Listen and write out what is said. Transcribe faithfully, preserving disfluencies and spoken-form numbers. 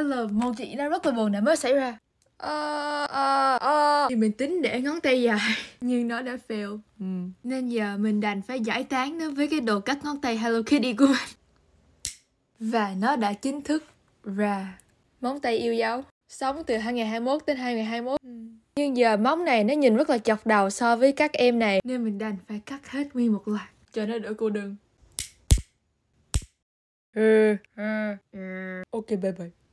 Hello, một chuyện nó rất là buồn đã mới xảy ra. Ờ, ờ, ờ Thì mình tính để ngón tay dài nhưng nó đã fail. ừ. Nên giờ mình đành phải giải tán nó với cái đồ cắt ngón tay Hello Kitty của mình. Và nó đã chính thức ra móng tay yêu dấu, sống từ hai nghìn không trăm hai mươi mốt đến hai nghìn không trăm hai mươi mốt. ừ. Nhưng giờ móng này nó nhìn rất là chọc đầu so với các em này, nên mình đành phải cắt hết nguyên một loạt cho nó đỡ cô đơn. ừ. ừ. Ok, bye bye.